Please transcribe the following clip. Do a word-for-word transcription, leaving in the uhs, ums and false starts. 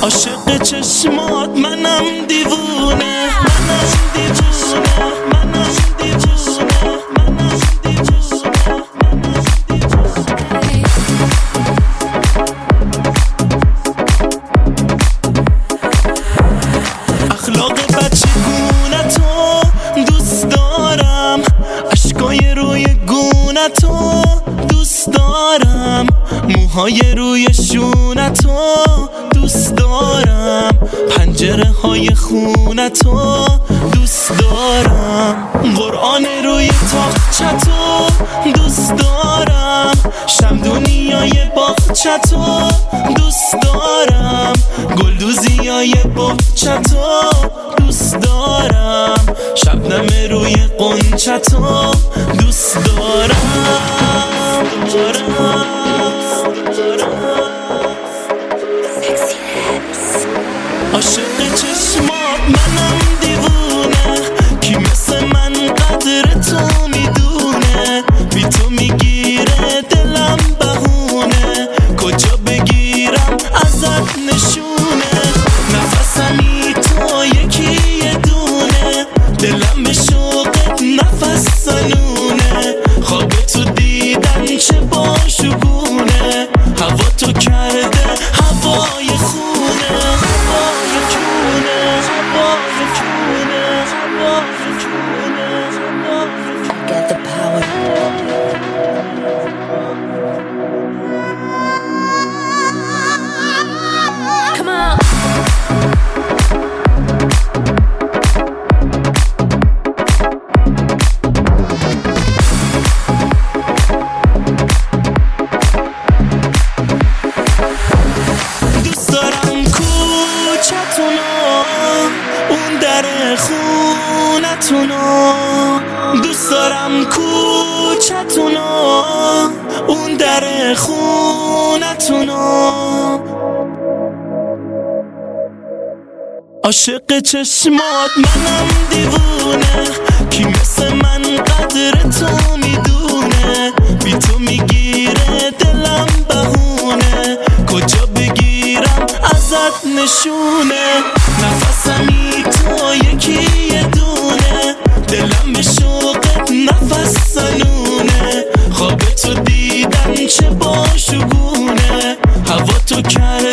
عاشق چشمات منم دیوونه، منم دیوونه، منم دیوونه، منم دیوونه، منم دیوونه. اخلاق بچگونه تو دوست دارم، اشکای روی گونه تو دوست دارم، موهای روی شونه تو دوست دارم، پنجره های خونه تو دوست دارم، قرآن روی تاقچه تو دوست دارم، شمدونیای باغچه تو دوست دارم، گلدوزیای باغچه تو دوست دارم، شبنم روی قنچه تو دوست دارم. عاشق چشمات منم دیوونه، کی مثل من قدر تو میدونه، بی تو میگیره دلم بهونه، کجا بگیرم ازت نشونه، نفسمی تو یکی یه دونه، دلم به شوقت نفس زنونه، خواب تو دیدن چه باشگونه، هوا تو کرده هوای خونه، هوای کونه، هوای کونه، هوای کونه، هوای کونه. Get the power. Come on. دوست دارم کوچتونو، اون در خونتونو، دوست دارم کوچتونو، اون در خونتونو. عاشق چشمات منم دیوونه، کی مثل من قدر تو میدونه، بی تو میگیره دلم بهونه، کجا بگیرم ازت نشونه، نفسمی تو یکی یه دونه، دلم به شوقت نفس زنونه، خواب تو دیدن چه باشگونه، هوا تو کرده